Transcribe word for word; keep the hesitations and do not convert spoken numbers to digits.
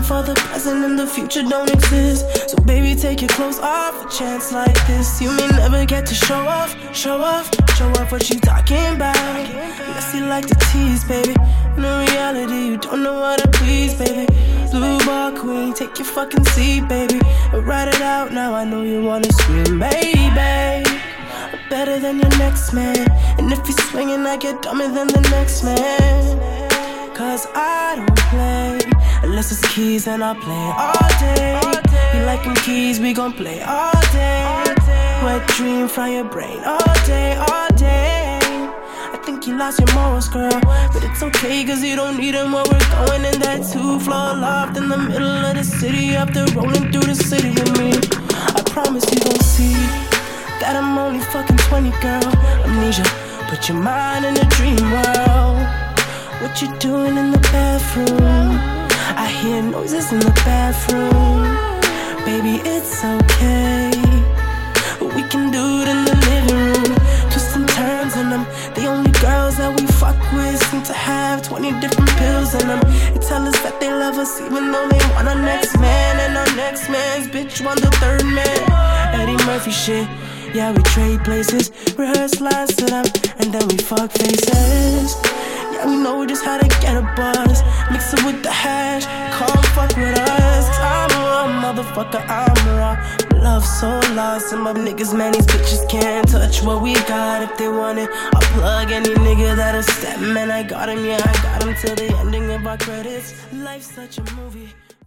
for the present and the future don't exist. So baby, take your clothes off, a chance like this. You may never get to show off, show off, show off what you talking about. Messy like the tease, baby. In reality, you don't know how to please, baby. Blue ball queen, take your fucking seat, baby. And write it out now, I know you wanna scream, baby. Better than your next man. And if he's swinging, I get dumber than the next man. Cause I don't play unless it's keys, and I play all day. You like them keys, we gon' play all day. Wet dream, fry your brain all day, all day. I think you lost your morals, girl, but it's okay, cause you don't need them. Where we're going in that two-floor loft in the middle of the city, after rolling through the city with me. I promise you gon' see that I'm only fucking twenty, girl. Amnesia, put your mind in a dream world. What you doing in the bathroom? I hear noises in the bathroom. Baby, it's okay, we can do it in the living room. Twists and turns in them. The only girls that we fuck with seem to have twenty different pills in them. They tell us that they love us even though they want our next man. And our next man's bitch want the third man. Eddie Murphy shit. Yeah, we trade places, rehearse lines to them, and then we fuck faces. Yeah, we know just how to get a buzz. Mix it with the hash, come fuck with us. I'm raw, motherfucker, I'm raw. Love so lost, and my niggas, man, these bitches can't touch what we got. If they want it, I'll plug any nigga that'll step, man. I got him, yeah, I got him till the ending of our credits. Life's such a movie.